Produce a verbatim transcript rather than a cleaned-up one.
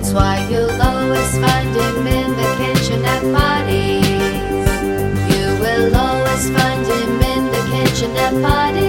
That's why you'll always find him in the kitchen at parties. You will always find him in the kitchen at parties.